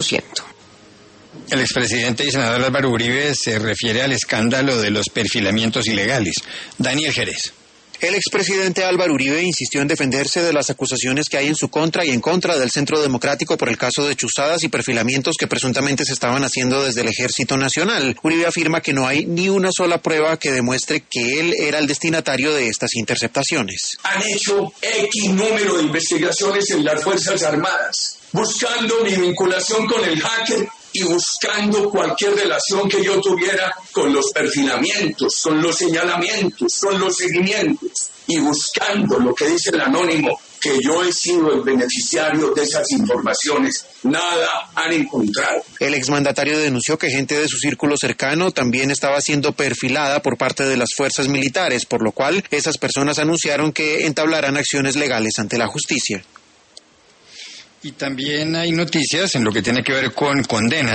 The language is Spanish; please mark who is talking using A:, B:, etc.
A: El expresidente y senador Álvaro Uribe se refiere al escándalo de los perfilamientos ilegales. Daniel Jerez.
B: El expresidente Álvaro Uribe insistió en defenderse de las acusaciones que hay en su contra y en contra del Centro Democrático por el caso de chuzadas y perfilamientos que presuntamente se estaban haciendo desde el Ejército Nacional. Uribe afirma que no hay ni una sola prueba que demuestre que él era el destinatario de estas interceptaciones.
C: Han hecho X número de investigaciones en las Fuerzas Armadas, buscando mi vinculación con el hacker y buscando cualquier relación que yo tuviera con los perfilamientos, con los señalamientos, con los seguimientos, y buscando lo que dice el anónimo, que yo he sido el beneficiario de esas informaciones. Nada han encontrado.
B: El exmandatario denunció que gente de su círculo cercano también estaba siendo perfilada por parte de las fuerzas militares, por lo cual esas personas anunciaron que entablarán acciones legales ante la justicia.
A: Y también hay noticias en lo que tiene que ver con condenas.